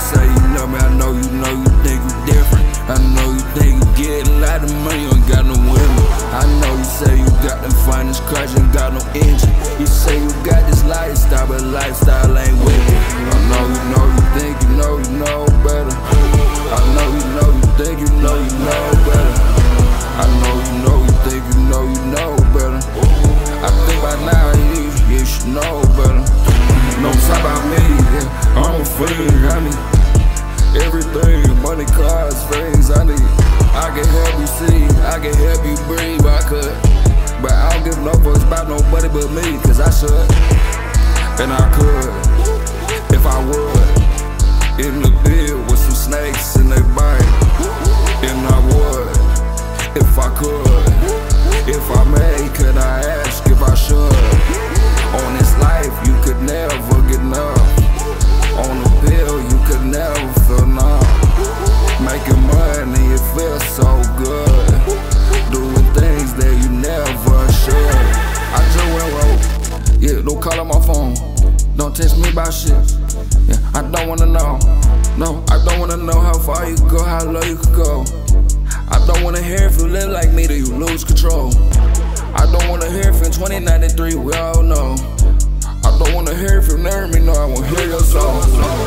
say you love me, I know you think you different. I know you think you get a lot of money, you ain't got no women. I know you say you got them finest cars, you ain't got no engine. You say you got this lifestyle, but lifestyle ain't with it. I know you think you know better. I know you think you know better. I know you think you know better. I think by now you should know better. No talk about me, yeah, I'm a fiend, I need everything, money, cars, things I need. I can help you see, I can help you breathe, I could. But I don't give no fucks about nobody but me, cause I should. And I could, if I would. In the field with some snakes in their bite. And I would, if I could. If I may, could I ask if I should? On this life, you could never get enough. On the pill, you could never feel numb. Making money, it feels so good. Doing things that you never should. I just went roll. Yeah, don't call on my phone. Don't text me about shit. Yeah, I don't wanna know. No, I don't wanna know how far you could go, how low you could go. I don't wanna hear if you live like me, do you lose control. I don't wanna hear if in 2093 we all know. I don't wanna hear if you never me, no, I won't hear your song.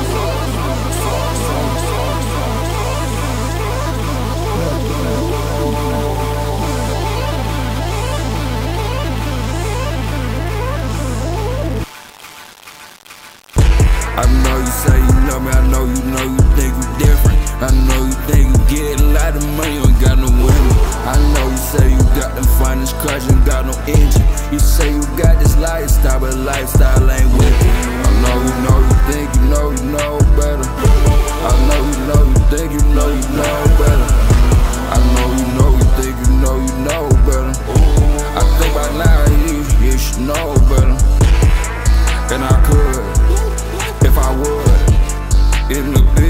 I know you say you love me, I know you think you different. I know you think you get a lot of money, you ain't got no women. I know you say you got them finest cars, you ain't got no engine. You say you got this lifestyle, but lifestyle ain't with it. I know you think you know better. I know you think you know better. I know you think you know better. I think by now you should know better. And I could, if I would, in the